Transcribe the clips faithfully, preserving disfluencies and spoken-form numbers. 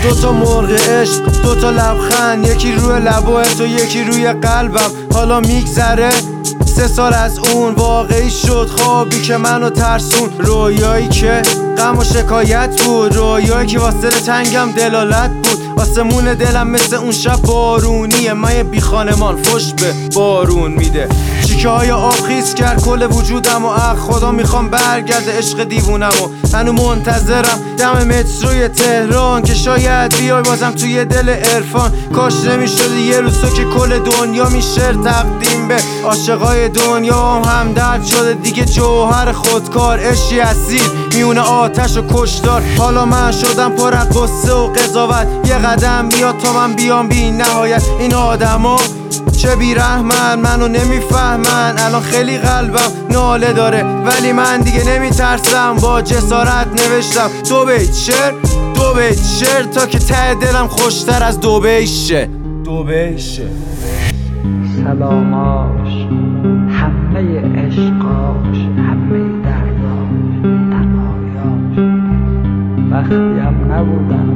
دوتا مرغ عشق، دوتا لبخند، یکی روی لبات و یکی روی قلبم. حالا میگذره سه سال از اون، واقعی شد خوابی که منو ترسون. رویایی که غم و شکایت بود، رویایی که واسه تنگم دلالت بود. آسمون دلم مثل اون شب بارونیه، من یه بی خانمان فش به بارون میده. چیکه های آخیز کرد کل وجودم و اخ خدا میخوام برگرده عشق دیوونم و هنو منتظرم دم متروی تهران که شاید بیای بازم توی دل عرفان. کاش نمیشد یه روز تو که کل دنیا میشه تقدیم به عاشقای دنیا هم همدرد شده دیگه. جوهر خودکار عشقی اصیل میونه آتش و کشتار. حالا من شدم پر از قصه و قضاوت، یه قدم بیاد تا من بیام بی نهایت. این آدما چه بیرحمن منو نمیفهمن، الان خیلی قلبم ناله داره ولی من دیگه نمیترسم. با جسارت نوشتم دو بیت شعر، دو بیت شعر تا که ته دلم خوشتر از دو بیت شه. دو بیت شه. سلاماش همه عشقاش، همه درداش، تنهایاش، وقتی هم نبودم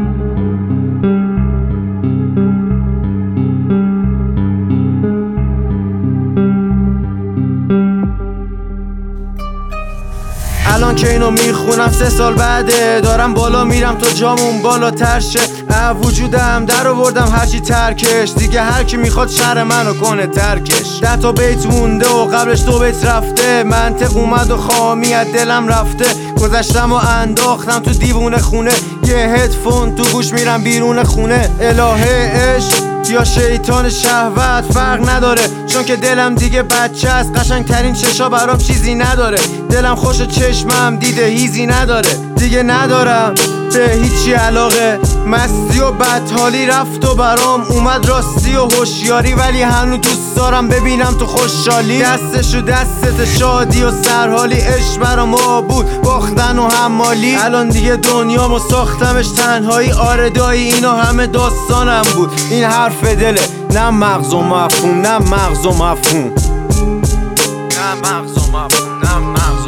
الان که اینو میخونم سه سال بعده، دارم بالا میرم تا جامون بالاتر شه. وجودم در آوردم هرچی ترکش، دیگه هر کی میخواد شر منو کنه ترکش. ده تا بیت مونده و قبلش دو بیت رفته، منطق اومد و خامی از دلم رفته. گذشتم و انداختم تو دیوونه خونه، یه هدفون تو گوش میرم بیرون خونه. الهه عشق یا شیطان شهوت فرق نداره، چون که دلم دیگه بچه است. قشنگ ترین چشا برام چیزی نداره، دلم خوش چشمم دیده هیزی نداره. دیگه ندارم به هیچی علاقه، مستی و بدحالی رفت و برام اومد راستی و هوشیاری. ولی هنوز دوست دارم ببینم تو خوشحالی، دستشو دستت شادی و سرحالی. عشق برام ما بود باختن و حمالی، الان دیگه دنیامو ساختمش تنهایی. آره دایی اینا همه داستانم بود، این حرف دله نه مغز و مفهوم، نه مغز و مفهوم، نه مغز و مفهوم، نه مغز